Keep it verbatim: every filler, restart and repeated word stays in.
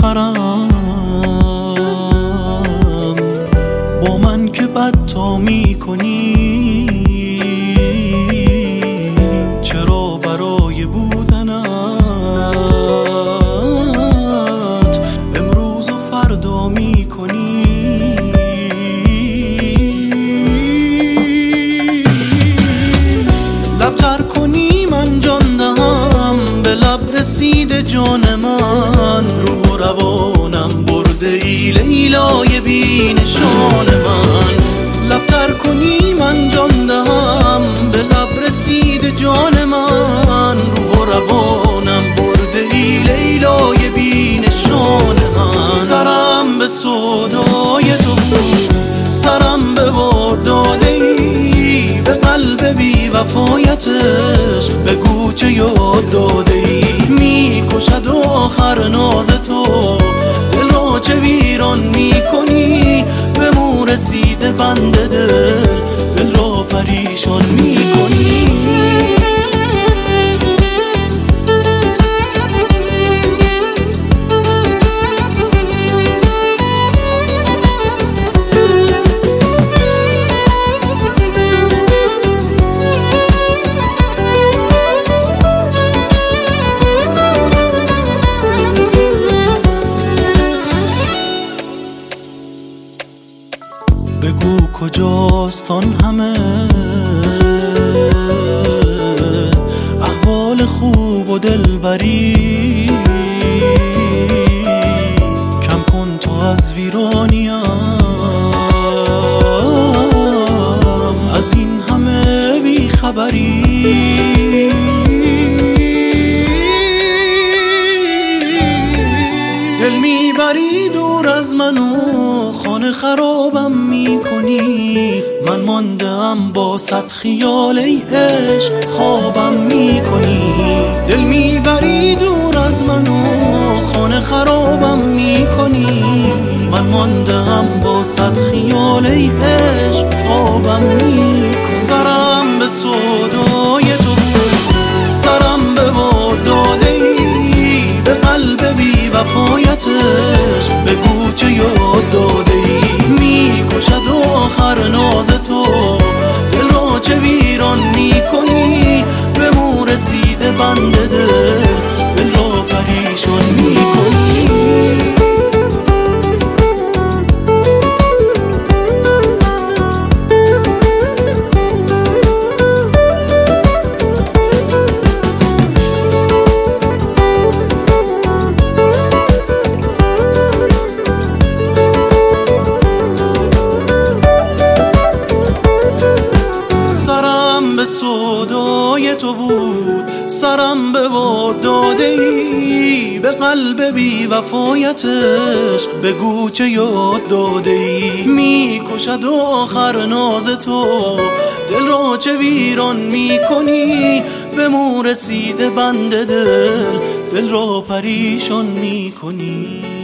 میخرم با من که بد تو میکنی. چرا برای بودنت امروز و فردا میکنی؟ لب تر کنی من جان دهم، به لب رسید جان من. روح و روانم برده ای لیلای بی نشان من. لب تر کنی من جان دهم، به لب رسید جان من. روح و روانم برده ای لیلای بی نشان من. سرم به سودای تو بود، سرم به باد داده ای، به قلب بی وفایتش بگو چه یاد داده ای. میکشد آخر ناز تو، دل را چه ویران میکنی. به مو رسیده بنده دل، دل را پریشان میکنی. بگو کجاست آن همه احوال خوب و دلبری. کم کن تو از ویرانیم، از این همه بیخبری. دل میبری دور از منو، خانه خرابم میکنی. من ماندم با صد خیال ای عشق خوابم میکنی. دل میبری دور از منو، خانه خرابم میکنی. من ماندم با صد خیال ای عشق خوابم میکنی. سرم به سودای تو بود، سرم به باد داده ای، به قلب بی وفایتش بگو چه یاد داده ای. میکشد آخر ناز تو، دل را چه ویران میکنی. به مو رسیده بنده دل، دل را پریشان میکنی. سودای تو بود، سرم به باد داده ای، به قلب بی وفایتش بگو چه یاد داده ای. میکشد آخر ناز تو، دل را چه ویران میکنی. به مو رسیده بنده دل، دل را پریشان میکنی.